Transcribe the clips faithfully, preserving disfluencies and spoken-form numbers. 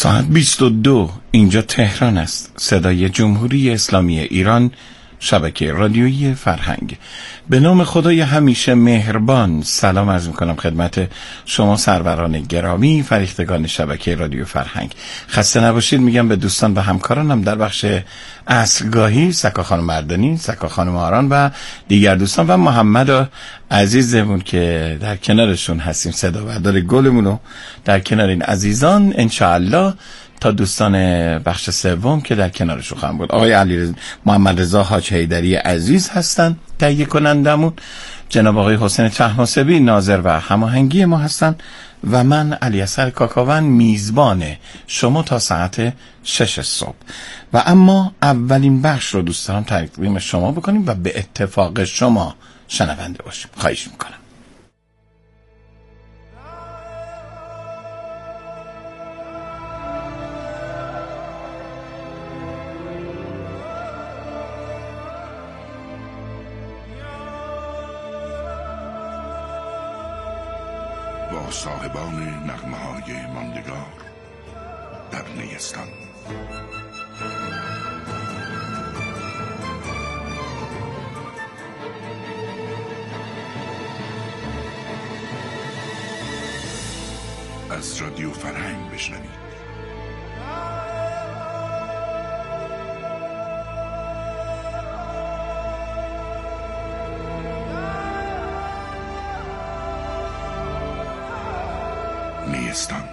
ساعت بیست و دو اینجا تهران است. صدای جمهوری اسلامی ایران، شبکه رادیویی فرهنگ. به نام خدای همیشه مهربان سلام عرض میکنم خدمت شما سروران گرامی، فریختگان شبکه رادیو فرهنگ. خسته نباشید میگم به دوستان و همکارانم در بخش عصرگاهی، سکا خانم مردانی، سکا خانم آران و دیگر دوستان و محمد عزیزمون که در کنارشون هستیم، صدا بردار گلمونو در کنار این عزیزان انشاءالله تا دوستان بخش سوم که در کنارشون خواهم بود. آقای علی محمد رضا حاج حیدری عزیز هستن تهیه کنندمون، جناب آقای حسین طهماسبی ناظر و هماهنگی ما هستن و من علی اصغر کاکاون میزبان شما تا ساعت شش صبح. و اما اولین بخش رو دوست دارم تقدیم شما بکنیم و به اتفاق شما شنونده باشیم. خواهش میکنم. با صاحبان نغمه های ماندگار در نیستان. از رادیو فرهنگ بشنوید. نیستان.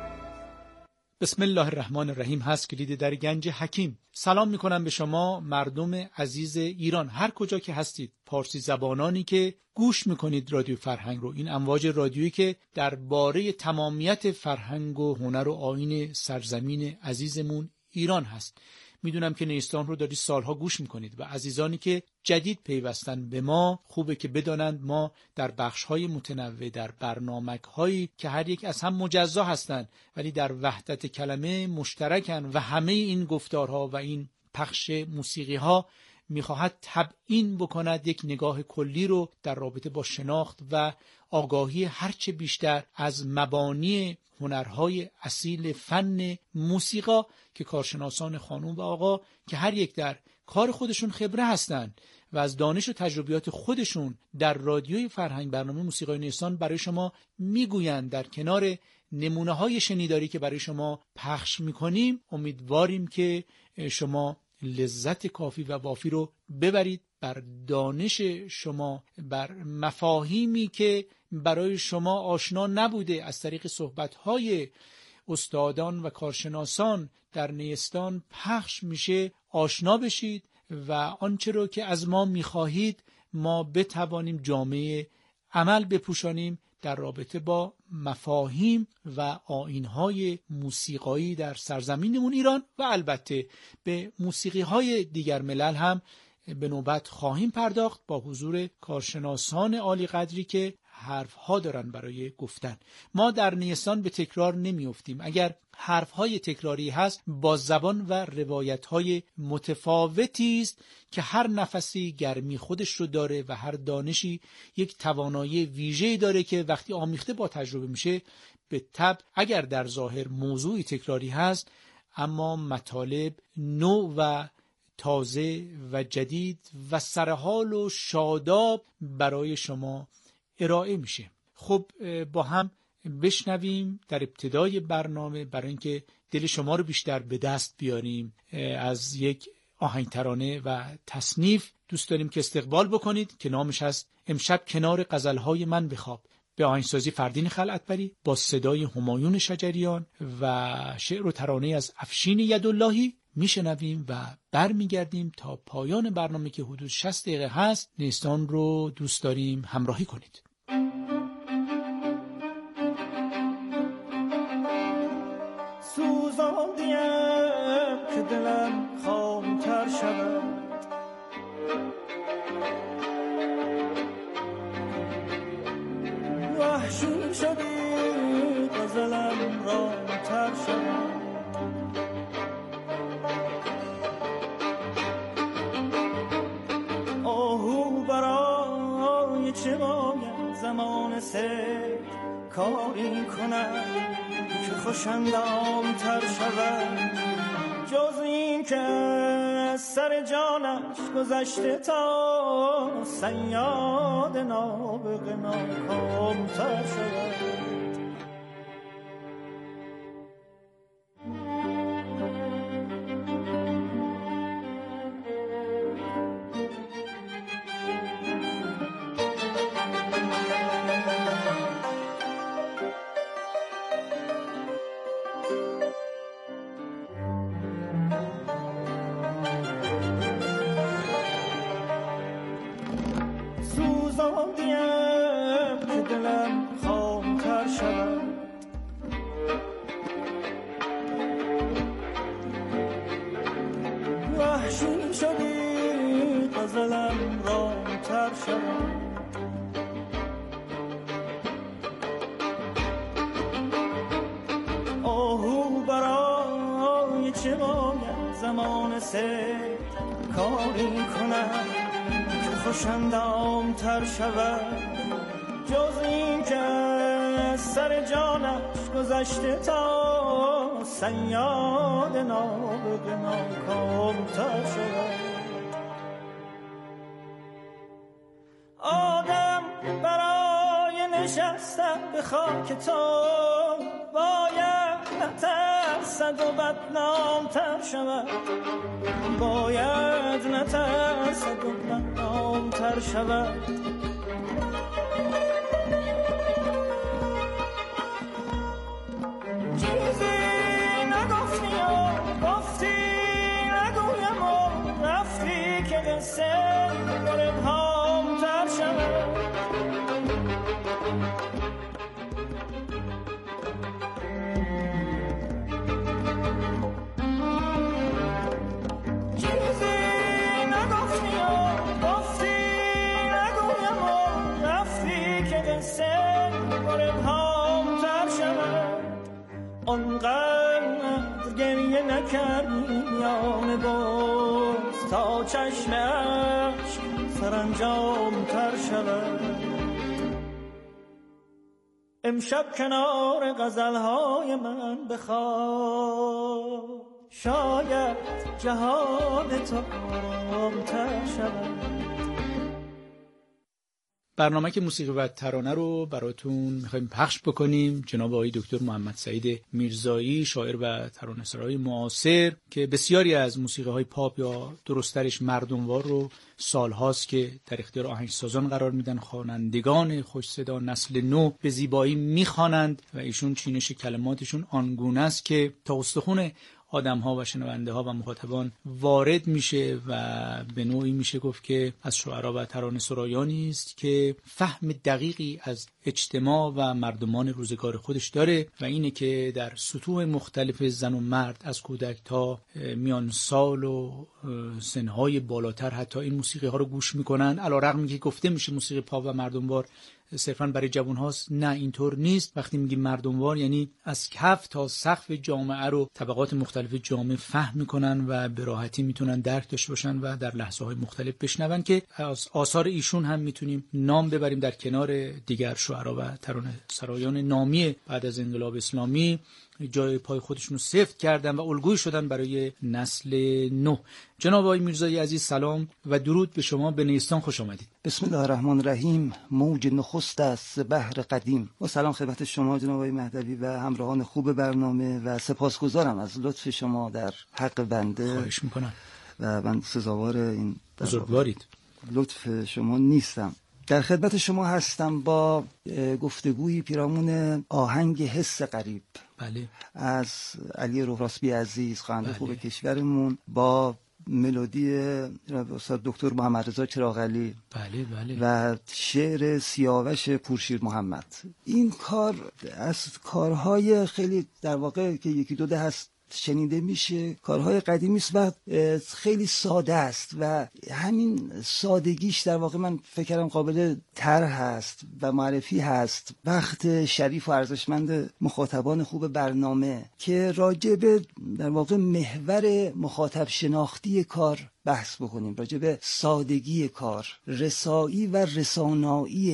بسم الله الرحمن الرحیم. هست کلید در گنج حکیم. سلام میکنم به شما مردم عزیز ایران، هر کجا که هستید، پارسی زبانانی که گوش میکنید رادیو فرهنگ رو، این امواج رادیویی که درباره تمامیت فرهنگ و هنر و آیین سرزمین عزیزمون ایران هست. میدونم که نیستان رو دارید سالها گوش میکنید و عزیزانی که جدید پیوستن به ما خوبه که بدانند ما در بخش‌های متنوع، در برنامه‌هایی که هر یک از هم مجزا هستند ولی در وحدت کلمه مشترکن و همه این گفتارها و این پخش موسیقی‌ها میخواهد تبیین بکند یک نگاه کلی رو در رابطه با شناخت و آگاهی هرچه بیشتر از مبانی هنرهای اصیل فن موسیقا که کارشناسان خانم و آقا که هر یک در کار خودشون خبره هستند و از دانش و تجربیات خودشون در رادیوی فرهنگ برنامه موسیقای نیستان برای شما میگویند. در کنار نمونه های شنیداری که برای شما پخش میکنیم امیدواریم که شما لذت کافی و وافی رو ببرید بر دانش شما، بر مفاهیمی که برای شما آشنا نبوده از طریق صحبت‌های استادان و کارشناسان در نیستان پخش میشه آشنا بشید و آنچه رو که از ما میخواهید ما بتوانیم جامعه عمل بپوشانیم در رابطه با مفاهیم و آیین‌های موسیقایی در سرزمینمون ایران و البته به موسیقی‌های دیگر ملل هم به نوبت خواهیم پرداخت با حضور کارشناسان عالی قدری که حرف‌ها دارن برای گفتن. ما در نیستان به تکرار نمی‌افتیم. اگر حرف‌های تکراری هست با زبان و روایت‌های متفاوتی است که هر نفسی گرمی خودش رو داره و هر دانشی یک توانایی ویژه‌ای داره که وقتی آمیخته با تجربه میشه به طبع اگر در ظاهر موضوعی تکراری هست اما مطالب نو و تازه و جدید و سرحال و شاداب برای شما ارائه میشه. خب با هم بشنویم در ابتدای برنامه برای اینکه دل شما رو بیشتر به دست بیاریم از یک آهنگ ترانه و تصنیف دوست داریم که استقبال بکنید که نامش هست امشب کنار غزلهای من بخواب، به آهنگسازی فردین خلعتبری با صدای همایون شجریان و شعر و ترانه از افشین یداللهی میشنویم و برمیگردیم تا پایان برنامه که حدود شصت دقیقه هست. نیستان رو دوست داریم همراهی کنید. سوزاندیم که دلم خامتر شود، وحشی شدی غزلم رامتر شود. آهو برای چه باید زمان سر کاری کنم، که خوشندام تر شود، جز این که از سر جانش گذشته تا صیاد نابغه ناکام تر شود. زمان سه کاری کنم که خوشندام تر شود، جز این که از سر جانش گذشته تا صیاد نابغه ناکام تر شود. آدم برای نشستن به خاک تو باید نترسد و بدنام تر شود، باید نترسد و بدنام تر شود. چیزی نگفتی و گفتی نگویم و رفتی که قصه بربهام تر شود. آنقدر گریه نکردی میان باز تا چشمش سرانجام تر شود. امشب کنار غزلهای من بخواب، شاید جهان تو آرام‌تر شود. برنامه که موسیقی و ترانه رو براتون میخوایم پخش بکنیم. جناب آقای دکتر محمد سعید میرزایی، شاعر و ترانه‌سرای معاصر که بسیاری از موسیقی‌های پاپ یا درست‌ترش مردموار رو سالهاست که در اختیار آهنگسازان قرار میدن، خوانندگان خوش صدا نسل نو به زیبایی میخوانند و ایشون چینش کلماتشون آنگونه است که تا استخون آدم‌ها و شنونده ها و مخاطبان وارد میشه و به نوعی میشه گفت که از شعرا و ترانه‌سرایانی است که فهم دقیقی از اجتماع و مردمان روزگار خودش داره و اینه که در سطوح مختلف زن و مرد، از کودک تا میان سال و سنهای بالاتر، حتی این موسیقی ها رو گوش میکنن. علی‌رغم که گفته میشه موسیقی پاپ و مردموار صرفاً برای جوان هاست، نه اینطور نیست. وقتی میگیم مردموار یعنی از کف تا سقف جامعه رو طبقات مختلف جامعه فهم میکنن و به راحتی میتونن درک داشته باشن و در لحظه های مختلف بشنون که از آثار ایشون هم میتونیم نام ببریم در کنار دیگر شعرا و ترانه‌سرایان نامی بعد از انقلاب اسلامی جای پای خودشون رو سفت کردن و الگوی شدن برای نسل نو. جناب آقای میرزایی عزیز، سلام و درود به شما. به نیستان خوش آمدید. بسم الله الرحمن الرحیم. موج نخست است بحر قدیم. و سلام خدمت شما جناب آقای مهدوی و همراهان خوب برنامه و سپاسگزارم از لطف شما در حق بنده. خواهش میکنم و من سزاوار این بزرگوارید لطف شما نیستم. در خدمت شما هستم با گفتگویی پیرامون آهنگ حس غریب. بله. از علی روح‌راسبی عزیز، خواننده بله. خوب کشورمون، با ملودی استاد دکتر محمد رضا چراغعلی. بله بله. و شعر سیاوش پورشیر محمد. این کار از کارهای خیلی در واقع که یکی دو ده هست شنیده میشه، کارهای قدیمی است و خیلی ساده است و همین سادگیش در واقع من فکرم قابل طرح هست و معرفی هست. وقت شریف و ارزشمند مخاطبان خوب برنامه که راجع به در واقع محور مخاطب شناختی کار بحث بکنیم، راجع به سادگی کار، رسایی و رسانایی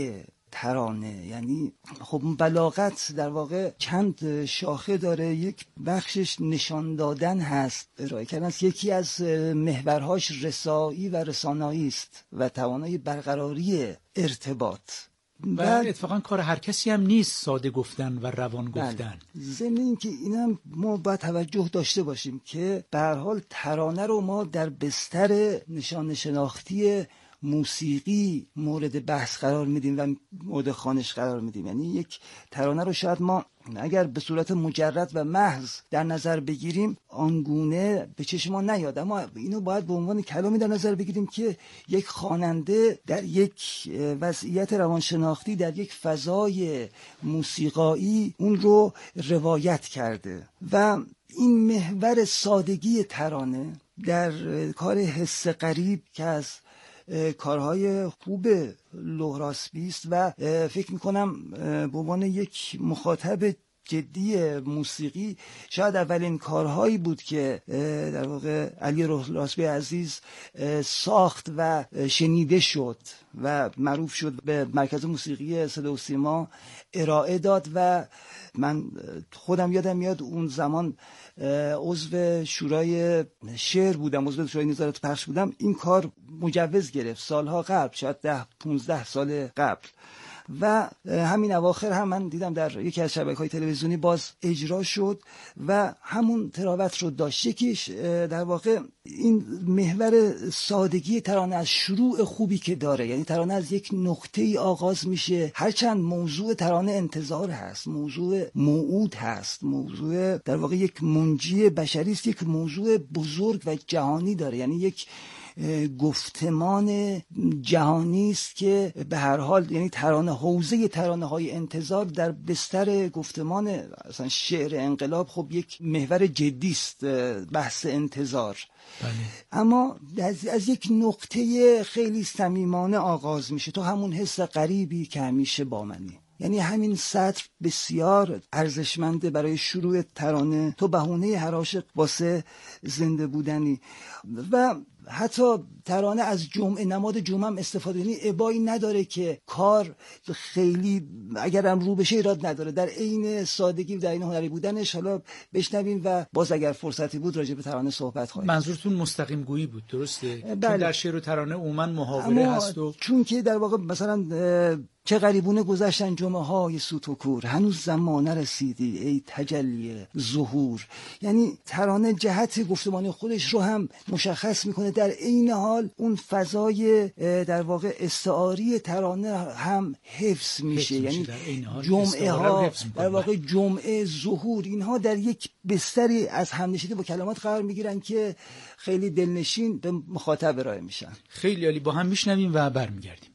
ترانه. یعنی خب بلاغت در واقع چند شاخه داره، یک بخشش نشان دادن هست، ارائه کردن است، یکی از محورهاش رسایی و رسانایی است و توانایی برقراری ارتباط. و اتفاقا کار هر کسی هم نیست ساده گفتن و روان گفتن. ضمن این که اینم ما باید توجه داشته باشیم که به هر حال ترانه رو ما در بستر نشان شناختی موسیقی مورد بحث قرار میدیم و مورد خوانش قرار میدیم. یعنی یک ترانه رو شاید ما اگر به صورت مجرد و محض در نظر بگیریم آنگونه به چشم ما نیاد، اما اینو باید به عنوان کلامی در نظر بگیریم که یک خواننده در یک وضعیت روانشناختی، در یک فضای موسیقایی اون رو روایت کرده. و این محور سادگی ترانه در کار حس غریب که از کارهای خوب لهراسبی است و فکر میکنم به عنوان یک مخاطب جدی موسیقی شاید اولین کارهایی بود که در واقع علی لهراسبی عزیز ساخت و شنیده شد و معروف شد، به مرکز موسیقی صدا و سیما ارائه داد. و من خودم یادم میاد اون زمان عضو شورای شعر بودم، عضو شورای نظارت پخش بودم، این کار مجوز گرفت سالها قبل، شاید ده پونزده سال قبل. و همین اواخر هم من دیدم در یکی از شبکه‌های تلویزیونی باز اجرا شد و همون تراوت رو داشت. یکیش در واقع این محور سادگی ترانه از شروع خوبی که داره، یعنی ترانه از یک نقطه ای آغاز میشه، هرچند موضوع ترانه انتظار هست، موضوع موعود هست، موضوع در واقع یک منجی بشری است، یک موضوع بزرگ و جهانی داره، یعنی یک گفتمان جهانی است که به هر حال یعنی ترانه، حوزه ترانه های انتظار در بستر گفتمان اصلا شعر انقلاب خب یک محور جدی است، بحث انتظار. بله. اما از, از یک نقطه خیلی صمیمانه آغاز میشه، تو همون حس غریبی که همیشه با منی. یعنی همین سطر بسیار ارزشمنده برای شروع ترانه، تو بهونه هر عاشق واسه زنده بودنی. و حتی ترانه از جمعه، نماد جمعه هم استفاده، یعنی ابایی نداره که کار خیلی اگرم رو بشه ایراد نداره، در عین سادگی و در عین هنری بودنش. حالا بشنویم و باز اگر فرصتی بود راجع به ترانه صحبت خواهیم. منظورتون مستقیم گویی بود، درسته؟ بله. چون در شعر و ترانه عموما محاوره هست و چون که در واقع مثلا چه غریبونه گذشتن جمعه های سوت و کور، هنوز زمان نرسیدی ای تجلی ظهور. یعنی ترانه جهت گفتمانی خودش رو هم مشخص میکنه، در عین حال اون فضای در واقع استعاری ترانه هم حفظ میشه. یعنی جمعه ها در واقع جمعه، ظهور، اینها در یک بستری از همنشینی با کلمات قرار میگیرن که خیلی دلنشین به مخاطب ارائه میشن. خیلی عالی، با هم میشنویم و برمیگردیم.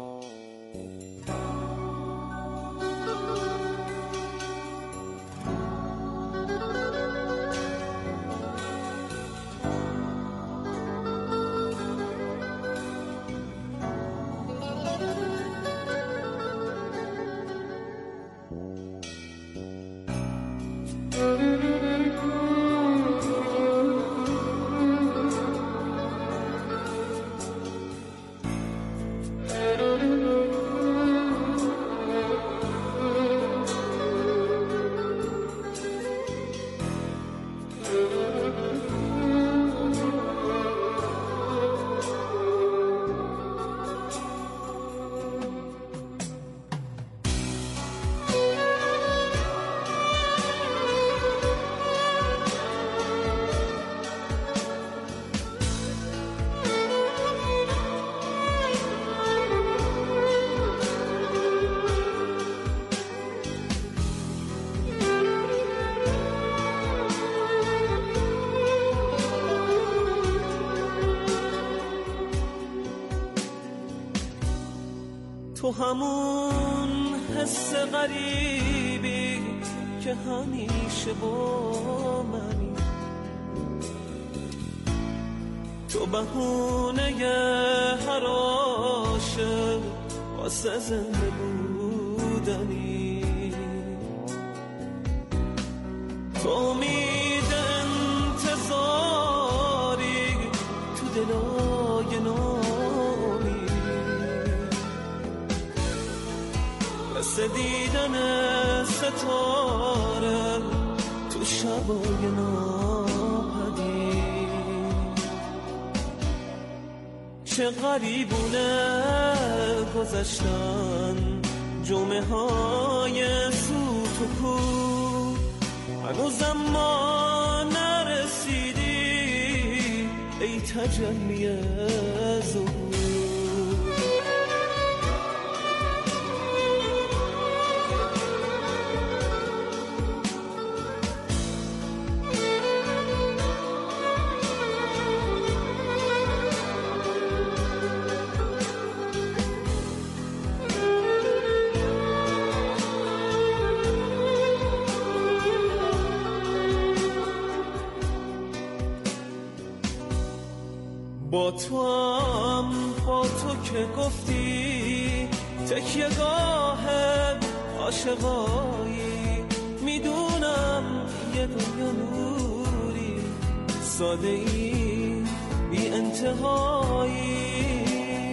تو همون حس غریبی که همیشه با منی، تو بهونه هر عاشق واسه زنده بودنی، تو امید انتظاری تو دلای نامی، مثل دیدن ستاره تو شبای ناپدید. چه غریبونه گذشتن جمعه های سوت و کو، هنوزم ما نرسیدی ای تجلی ظهور. با تو هم با تو که گفتی تکیه‌گاه عاشقایی، میدونم یه دنیا نوری ساده ای بی انتهایی،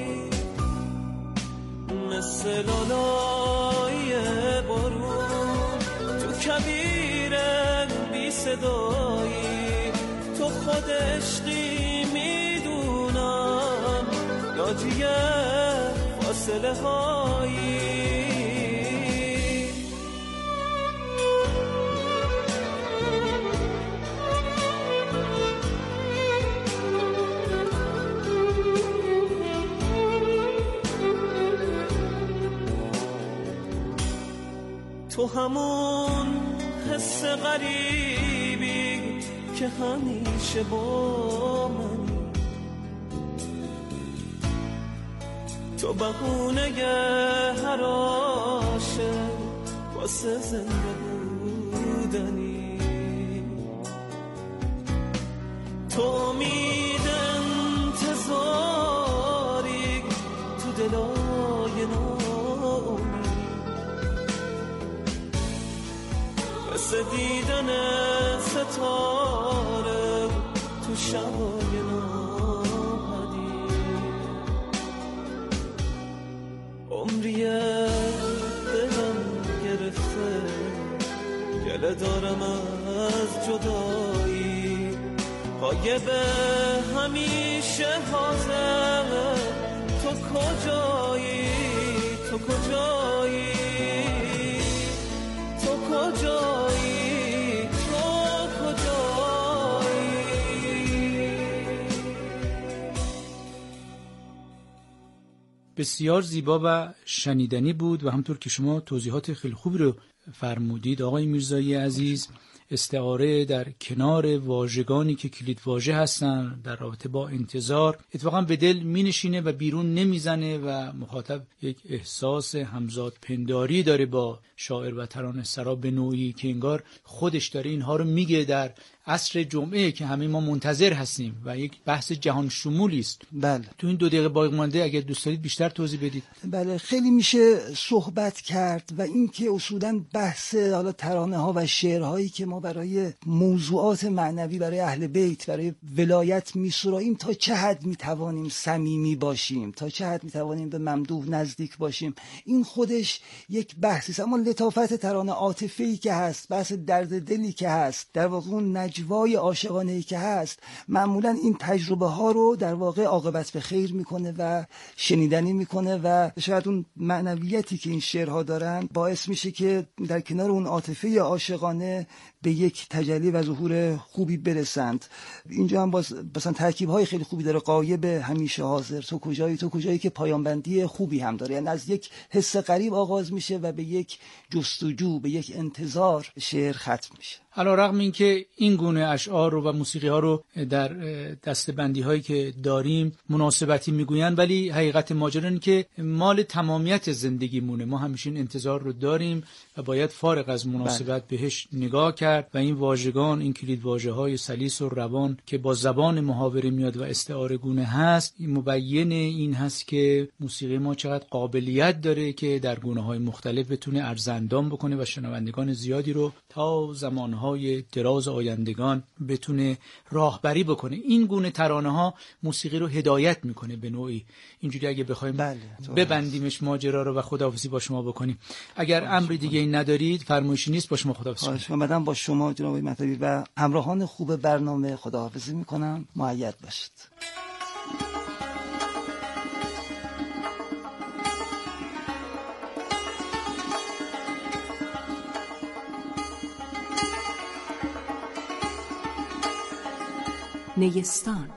مثل لالای بارون تو کبیر بی صدایی، تو خود عشقی ناجی فاصله هایی. تو همون حس غریبی که همیشه با منی، تو بهونه هر عاشق واسه زنده بودنی، تو امید انتظاری تو دلای ناامی، مثل دیدن ستاره تو شبای عمریه دلم گرفته، گله دارم از جدایی، غایب همیشه حاضر، تو کجایی تو کجایی تو کجایی تو کجایی. بسیار زیبا و شنیدنی بود و همطور که شما توضیحات خیلی خوبی رو فرمودید آقای میرزایی عزیز، استعاره در کنار واژگانی که کلید واژه هستن در رابطه با انتظار اتفاقا به دل می نشینه و بیرون نمیزنه و مخاطب یک احساس همزاد پنداری داره با شاعر و ترانه‌سرا به نوعی که انگار خودش داره اینها رو میگه در عصر جمعه که همه ما منتظر هستیم و یک بحث جهان شمولی است. بله. تو این دو دقیقه باقی مانده اگر دوست دارید بیشتر توضیح بدید. بله، خیلی میشه صحبت کرد و این که اصولاً بحث حالا ترانه ها و شعرهایی که ما برای موضوعات معنوی برای اهل بیت برای ولایت میسراییم تا چه حد میتوانیم صمیمی باشیم، تا چه حد میتوانیم به ممدوح نزدیک باشیم، این خودش یک بحثی است. اما لطافت ترانه عاطفی که هست، بحث درد دلی که هست، در واقع اون نجوای عاشقانه‌ای که هست، معمولا این تجربه ها رو در واقع عاقبت به خیر میکنه و شنیدنی میکنه و شاید اون معنویتی که این شعرها دارن باعث میشه که در کنار اون عاطفه عاشقانه به یک تجلی و ظهور خوبی برسند. اینجا هم باز مثلا ترکیب‌های خیلی خوبی داره، غایب همیشه حاضر، تو کجایی تو کجایی که پایان‌بندی خوبی هم داره، یعنی از یک حس غریب آغاز میشه و به یک جستجو، به یک انتظار شعر ختم میشه. علی‌رغم اینکه این گونه اشعار رو و موسیقی ها رو در دسته‌بندی هایی که داریم مناسبتی میگوین، ولی حقیقت ماجرا اینه که مال تمامیت زندگی مونه. ما همیشه این انتظار رو داریم و باید فارغ از مناسبت بهش نگاه کرد کرد و این واژگان، این کلید واژه‌های سلیس و روان که با زبان محاوره میاد و استعاره گونه هست، این مبین این هست که موسیقی ما چقدر قابلیت داره که در گونه‌های مختلف بتونه ارزندام بکنه و شنوندگان زیادی رو تا زمانهای دراز آیندگان بتونه راهبری بکنه. این گونه ترانه‌ها موسیقی رو هدایت میکنه به نوعی. اینجوری اگه بخوایم بله، ببندیمش ماجرا رو و خداحافظی با شما بکنیم. اگر امر دیگه این ندارید، فرمایشی نیست، با شما خداحافظی کنم. خواهش می‌کنم. با شما جناب مطلبی و همراهان خوب برنامه خداحافظی میکنم. مؤید باشید. نیستان.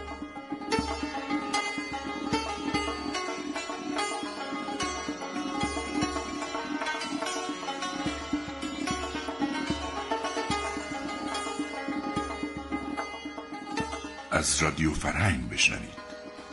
از رادیو فرهنگ بشنوید.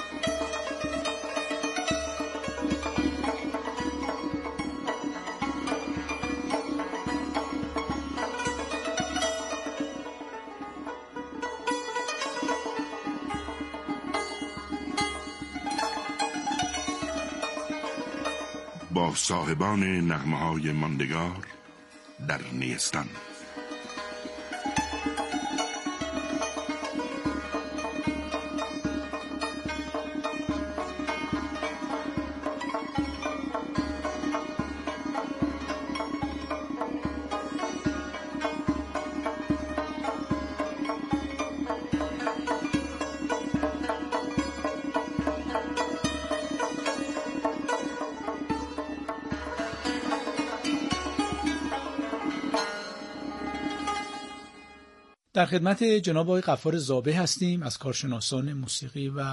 با صاحبان نغمه‌های ماندگار در نیستان. در خدمت جناب آقای غفار زابه هستیم از کارشناسان موسیقی و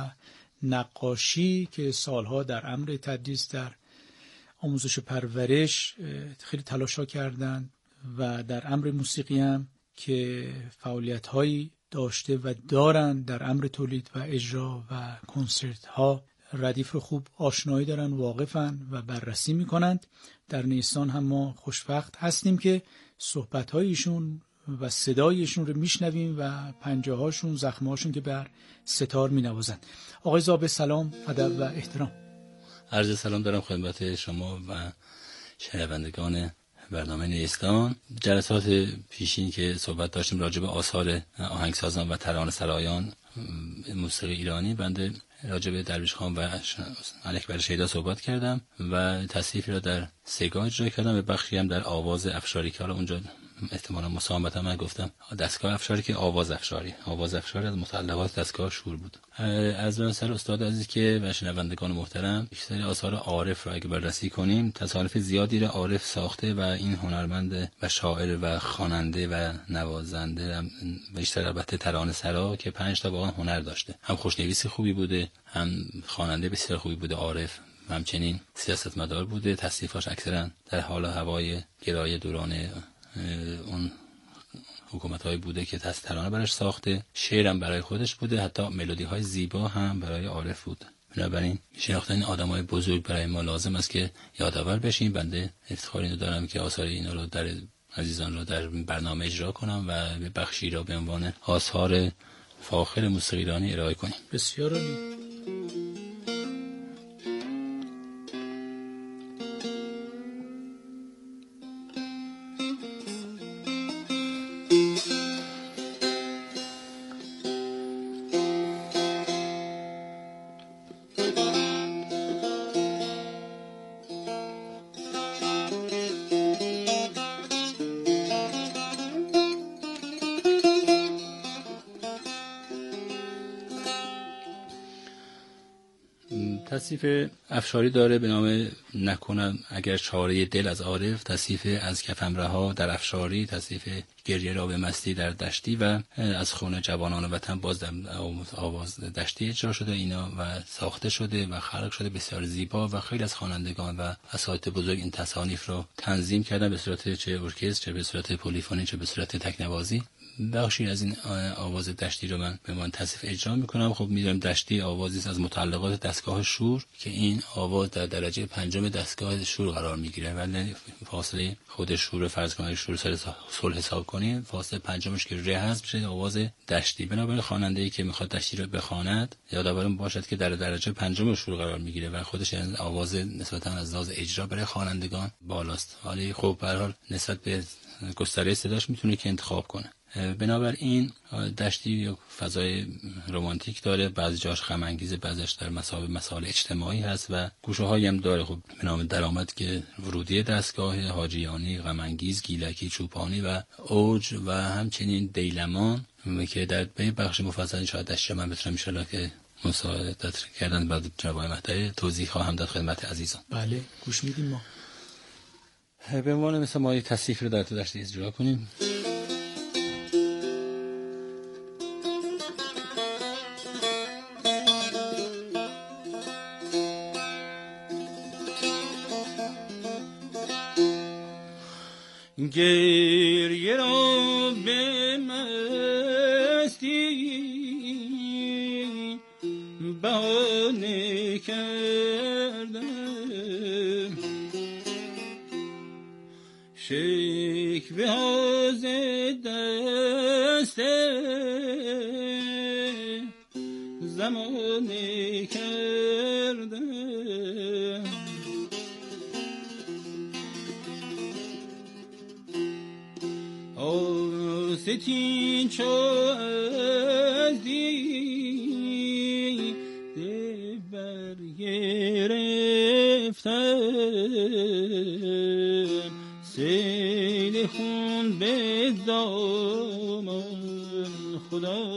نقاشی که سالها در امر تدریس در آموزش و پرورش خیلی تلاش‌ها کردند و در امر موسیقی هم که فعالیت‌هایی داشته و دارند در امر تولید و اجرا و کنسرت‌ها ردیف رو خوب آشنایی دارن، واقفن و بررسی میکنند. در نیستان هم ما خوشوقت هستیم که صحبت‌هایشون و صدایشون رو میشنویم و پنجه‌هاشون، زخم‌هاشون که بر ستار مینوازند. آقای زابه سلام، ادب و احترام. عرض سلام دارم خدمت شما و شنوندگان برنامه نیستان. جلسات پیشین که صحبت داشتیم راجع به آثار آهنگسازان و ترانه‌سرایان موسیقی ایرانی، بنده راجع به درویش خان و الکبر شیدا صحبت کردم و تصحیفی را در سگاه اجرا کردم، به بخشی هم در آواز افشاری که حالا اونجا احتمالا مساهمت هم گفتم دستگاه افشاری که آواز افشاری آواز افشاری از متعلقات دستگاه شور بود. از نظر استاد عزیز که و شنوندگان محترم، بیشتر آثار عارف را اگه بررسی کنیم، تصانیف زیادی را عارف ساخته و این هنرمند و شاعر و خواننده و نوازنده و بیشتر البته ترانه سرا که پنج تا واقعا هنر داشته، هم خوشنویسی خوبی بوده، هم خواننده بسیار خوبی بوده عارف، همچنین سیاستمدار بوده. تصنیفاش اکثرا در حال هوای گرای دوران اون حکومت‌های بوده که ترانه براش ساخته، شعرم برای خودش بوده، حتی ملودی‌های زیبا هم برای عارف بود. بنابراین شناختن این آدمای بزرگ برای ما لازم است که یادآور بشیم. بنده افتخار اینو دارم که آثار اینا رو در عزیزان رو در برنامه اجرا کنم و به بخشی را به عنوان آثار فاخر موسیقی ایرانی ارائه کنیم. بسیار عالی. تصنیف افشاری داره به نام نکنم اگر چاره دل از عارف، تصنیف از کفم رها در افشاری، تصنیف گریه را به مستی در دشتی و از خون جوانان وطن باز در آواز دشتی اجرا شده اینا و ساخته شده و خلق شده، بسیار زیبا و خیلی از خوانندگان و اساتید بزرگ این تصانیف رو تنظیم کردن به صورت چه ارکستر، چه به صورت پلیفونی، چه به صورت تکنوازی. بخشی از این آواز دشتی رو من به من تصنیف اجرا میکنم. خب میدونم دشتی آوازی از متعلقات دستگاه شور که این آواز در درجه پنجم دستگاه شور قرار میگیره، ولی فاصله خود شور فرض کنید شور صلح حساب کنیم، فاصله پنجمش که ره هست میشه آواز دشتی. بنابراین خواننده‌ای که میخواد دشتی رو بخواند یادآور باشد که در درجه پنجم شور قرار میگیره و خودش یعنی آواز نسبتا از لحاظ اجرا برای خوانندگان بالاست. ولی خب به هر حال نسبت به گستره صداش میتونه که انتخاب کنه. بنابراین دشتی یا فضای رمانتیک داره، بعضی جاش غم انگیزه، بعضیش در مسائل مسائل اجتماعی هست و گوشه‌هایی هم داره. خب به نام درآمد که ورودی دستگاه، حاجیانی، غم انگیز، گیلکی، چوپانی و اوج و همچنین دیلمان که در بخش مفصل شاید دشتی من بتونم ان شاءالله که مساعدت کردن بعد جناب مهدی توضیح خواهم داد خدمت عزیزان. بله گوش میدیم. ما به عنوان مثلا ما یک تصنیف رو در تو دشتی اجرا کنیم. گریه را به مستی بهانه کردم، شکوه ها ز دست زمانه کردم، آستین چو از دیده برگرفتم، سیل خون به دامان خدا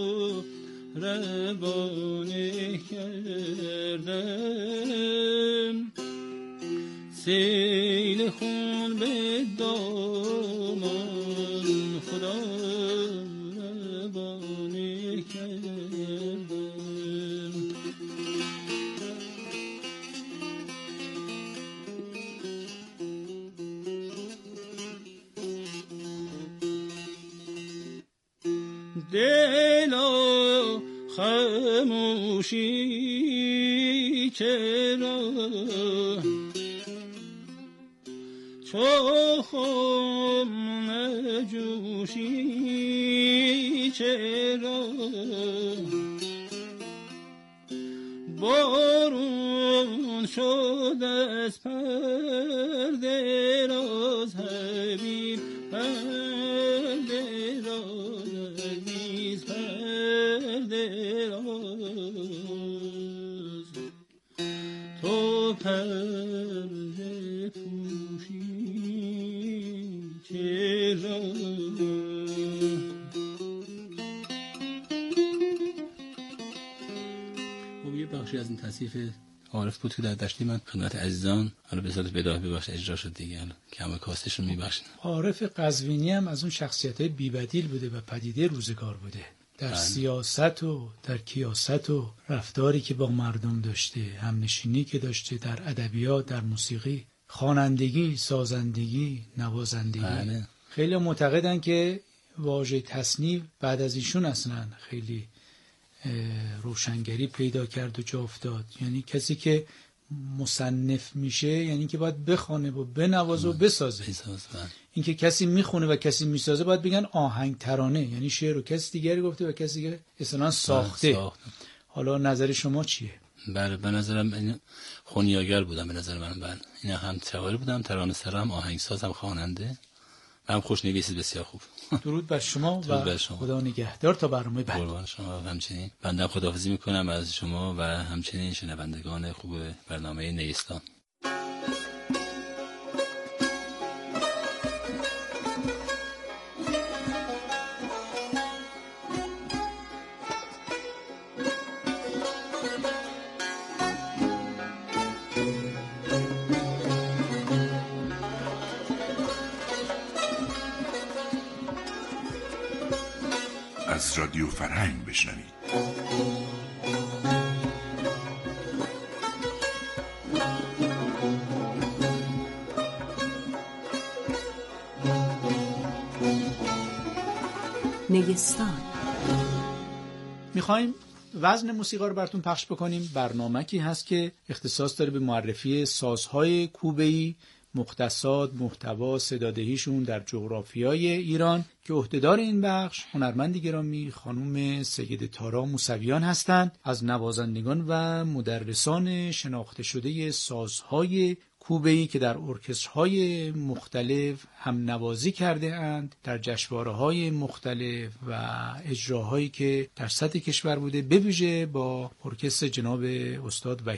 روانه کردم، سیل خون به دامان خدا روانه کردم. دلا خاموشی چرا چو خم نجوشی چرا، بارون شد از پرده راز حبیب پرده راز عزیز پرده راز، تو پرده پوشی چرا. خب یه بخشی از این تصنیف عارف بود که در دشتی من خدمت عزیزان حالا به صورت بداهه ببخش اجرا شد دیگه، حالا کم کاستش رو میبخشن. عارف قزوینی هم از اون شخصیت‌های بی‌بدیل بوده و پدیده روزگار بوده در بله. سیاست و در کیاست و رفتاری که با مردم داشته، همنشینی که داشته در ادبیات، در موسیقی، خوانندگی، سازندگی، نوازندگی. بله. خیلی معتقدن که واژه تصنیف بعد از ایشون اصلا خیلی روشنگری پیدا کرد و جا افتاد. یعنی کسی که مصنف میشه یعنی که باید بخونه و بنوازه و بسازه. این که کسی میخونه و کسی میسازه باید بگن آهنگ ترانه، یعنی شعر رو کسی دیگری گفته و کسی که اصلا ساخته. ساخت. حالا نظر شما چیه؟ بله به نظرم این خونیاگر بودم، به نظر من. بله اینا هم شاعر بودم، ترانه سر هم آهنگساز هم خواننده هم خوشنویس بسیار خوب. درود بر شما و شما. خدا نگهدار تا برنامه بعد. قربان شما. همچنین بنده خداحافظی میکنم از شما و همچنین شنوندگان خوب برنامه نیستان. از رادیو فرهنگ بشنوید. نیستان. میخوایم وزن موسیقی رو براتون پخش بکنیم. برنامه‌ای هست که اختصاص داره به معرفی سازهای کوبه‌ای، مختصات، محتوا، صدادهیشون در جغرافیای ایران که عهدهدار این بخش هنرمند گرامی خانم سید تارا موسویان هستند. از نوازندگان و مدرسان شناخته شده سازهای کوبه‌ای که در ارکسترهای مختلف هم نوازی کرده اند، در جشنواره‌های مختلف و اجراهایی که در سطح کشور بوده، به ویژه با ارکستر جناب استاد